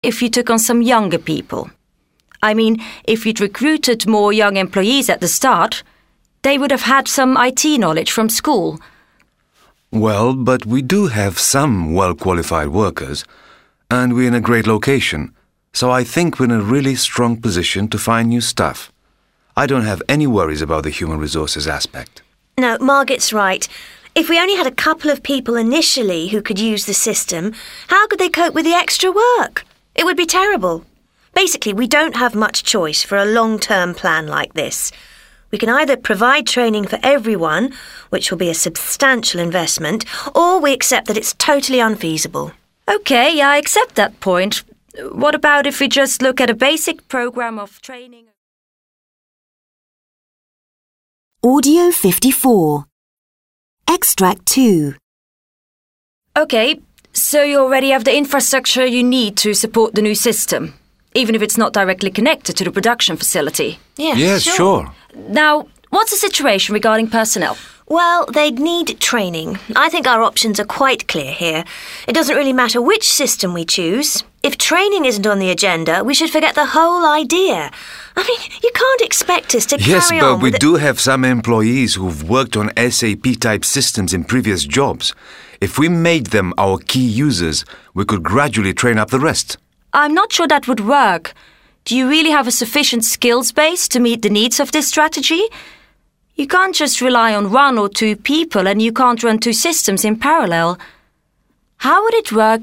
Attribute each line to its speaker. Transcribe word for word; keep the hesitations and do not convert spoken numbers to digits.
Speaker 1: if you took on some younger people. I mean, if you'd recruited more young employees at the start, they would have had some I T knowledge from school.
Speaker 2: Well, but we do have some well-qualified workers, and we're in a great location, so I think we're in a really strong position to find new staff. I don't have any worries about the human resources aspect.
Speaker 3: No, Margaret's right. If we only had a couple of people initially who could use the system, how could they cope with the extra work? It would be terrible. Basically, we don't have much choice for a long-term plan like this. We can either provide training for everyone, which will be a substantial investment, or we accept that it's totally unfeasible.
Speaker 1: OK, I accept that point. What about if we just look at a basic program of training?
Speaker 4: Audio fifty-four. Extract two.
Speaker 1: OK, so you already have the infrastructure you need to support the new system, even if it's not directly connected to the production facility.
Speaker 3: Yes,
Speaker 2: Yes,
Speaker 3: sure.
Speaker 2: sure.
Speaker 1: Now, what's the situation regarding personnel?
Speaker 3: Well, they'd need training. I think our options are quite clear here. It doesn't really matter which system we choose. If training isn't on the agenda, we should forget the whole idea. I mean, you can't expect us to
Speaker 2: Yes,
Speaker 3: carry
Speaker 2: but
Speaker 3: on
Speaker 2: we
Speaker 3: with
Speaker 2: do have some employees who've worked on S A P-type systems in previous jobs. If we made them our key users, we could gradually train up the rest.
Speaker 1: I'm not sure that would work. Do you really have a sufficient skills base to meet the needs of this strategy? You can't just rely on one or two people, and you can't run two systems in parallel. How would it work